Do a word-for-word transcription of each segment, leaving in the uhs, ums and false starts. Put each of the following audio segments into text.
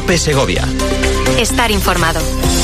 COPE Segovia. Estar informado.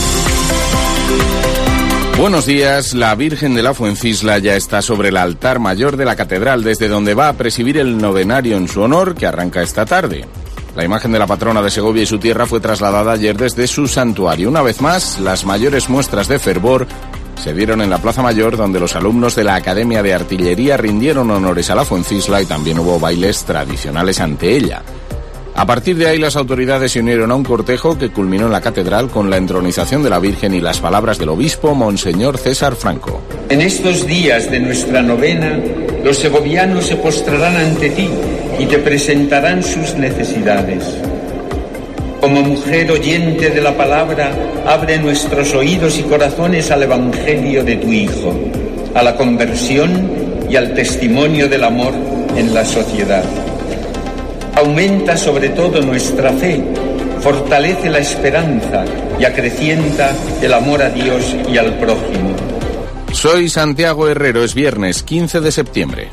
Buenos días. La Virgen de la Fuencisla ya está sobre el altar mayor de la catedral, desde donde va a presidir el novenario en su honor, que arranca esta tarde. La imagen de la patrona de Segovia y su tierra fue trasladada ayer desde su santuario. Una vez más, las mayores muestras de fervor se dieron en la Plaza Mayor, donde los alumnos de la Academia de Artillería rindieron honores a la Fuencisla y también hubo bailes tradicionales ante ella. A partir de ahí, las autoridades se unieron a un cortejo que culminó en la catedral con la entronización de la Virgen y las palabras del obispo, Monseñor César Franco. En estos días de nuestra novena, los segovianos se postrarán ante ti y te presentarán sus necesidades. Como mujer oyente de la palabra, abre nuestros oídos y corazones al Evangelio de tu Hijo, a la conversión y al testimonio del amor en la sociedad. Aumenta sobre todo nuestra fe, fortalece la esperanza y acrecienta el amor a Dios y al prójimo. Soy Santiago Herrero, es viernes quince de septiembre.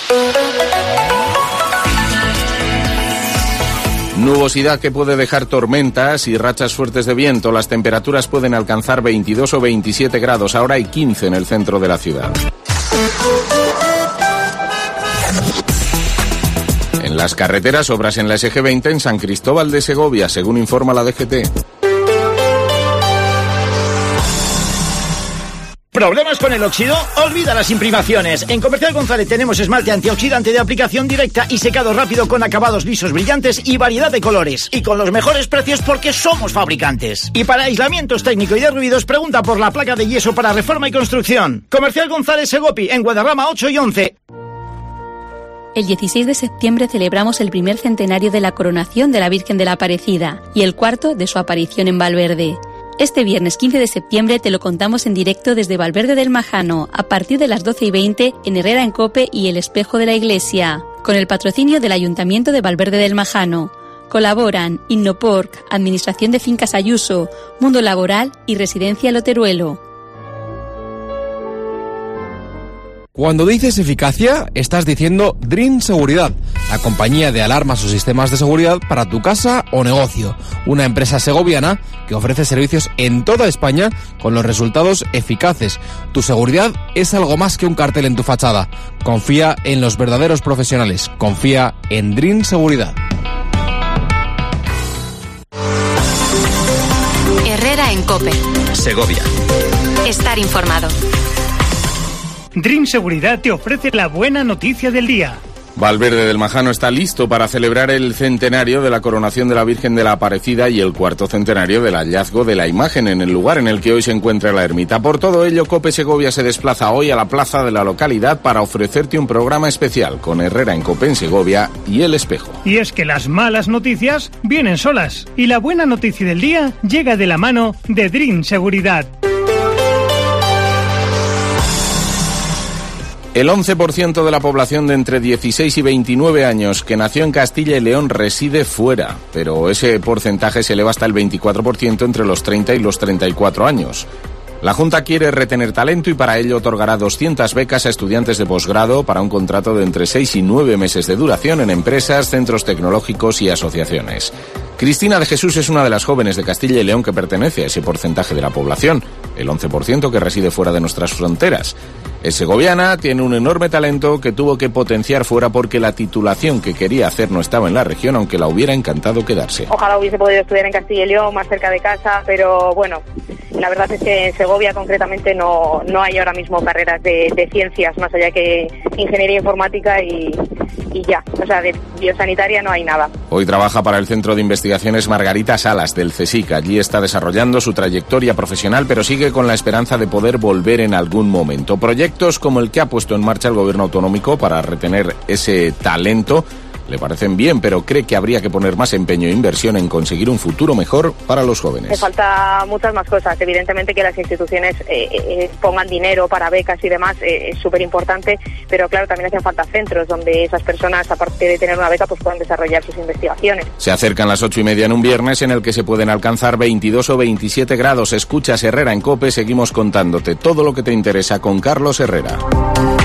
Nubosidad que puede dejar tormentas y rachas fuertes de viento. Las temperaturas pueden alcanzar veintidós o veintisiete grados, ahora hay quince en el centro de la ciudad. En las carreteras, obras en la ese ge veinte en San Cristóbal de Segovia, según informa la de ge te. ¿Problemas con el óxido? Olvida las imprimaciones. En Comercial González tenemos esmalte antioxidante de aplicación directa y secado rápido con acabados lisos brillantes y variedad de colores. Y con los mejores precios porque somos fabricantes. Y para aislamientos técnico y de ruidos, pregunta por la placa de yeso para reforma y construcción. Comercial González Segopi, en Guadarrama ocho y once. El dieciséis de septiembre celebramos el primer centenario de la coronación de la Virgen de la Aparecida y el cuarto de su aparición en Valverde. Este viernes quince de septiembre te lo contamos en directo desde Valverde del Majano, a partir de las doce y veinte en Herrera en Cope y El Espejo de la Iglesia, con el patrocinio del Ayuntamiento de Valverde del Majano. Colaboran Innoporc, Administración de Fincas Ayuso, Mundo Laboral y Residencia Loteruelo. Cuando dices eficacia, estás diciendo Dream Seguridad, la compañía de alarmas o sistemas de seguridad para tu casa o negocio. Una empresa segoviana que ofrece servicios en toda España con los resultados eficaces. Tu seguridad es algo más que un cartel en tu fachada. Confía en los verdaderos profesionales. Confía en Dream Seguridad. Herrera en Cope. Segovia. Estar informado. Dream Seguridad te ofrece la buena noticia del día. Valverde del Majano está listo para celebrar el centenario de la coronación de la Virgen de la Aparecida y el cuarto centenario del hallazgo de la imagen en el lugar en el que hoy se encuentra la ermita. Por todo ello, Cope Segovia se desplaza hoy a la plaza de la localidad para ofrecerte un programa especial con Herrera en Cope en Segovia y El Espejo. Y es que las malas noticias vienen solas y la buena noticia del día llega de la mano de Dream Seguridad. El once por ciento de la población de entre dieciséis y veintinueve años que nació en Castilla y León reside fuera, pero ese porcentaje se eleva hasta el veinticuatro por ciento entre los treinta y los treinta y cuatro años. La Junta quiere retener talento y para ello otorgará doscientas becas a estudiantes de posgrado para un contrato de entre seis y nueve meses de duración en empresas, centros tecnológicos y asociaciones. Cristina de Jesús es una de las jóvenes de Castilla y León que pertenece a ese porcentaje de la población, el once por ciento que reside fuera de nuestras fronteras. Es segoviana, tiene un enorme talento que tuvo que potenciar fuera porque la titulación que quería hacer no estaba en la región, aunque la hubiera encantado quedarse. Ojalá hubiese podido estudiar en Castilla y León, más cerca de casa, pero bueno, la verdad es que en Segovia concretamente no, no hay ahora mismo carreras de, de ciencias, más allá que ingeniería informática y, y ya, o sea, de biosanitaria no hay nada. Hoy trabaja para el Centro de Investigaciones Margarita Salas del CSIC. Allí está desarrollando su trayectoria profesional, pero sigue con la esperanza de poder volver en algún momento. Proyectos como el que ha puesto en marcha el gobierno autonómico para retener ese talento le parecen bien, pero cree que habría que poner más empeño e inversión en conseguir un futuro mejor para los jóvenes. Hace falta muchas más cosas. Evidentemente que las instituciones eh, eh, pongan dinero para becas y demás eh, es súper importante, pero claro, también hacen falta centros donde esas personas, aparte de tener una beca, pues puedan desarrollar sus investigaciones. Se acercan las ocho y media en un viernes en el que se pueden alcanzar veintidós o veintisiete grados. Escuchas Herrera en Cope, seguimos contándote todo lo que te interesa con Carlos Herrera.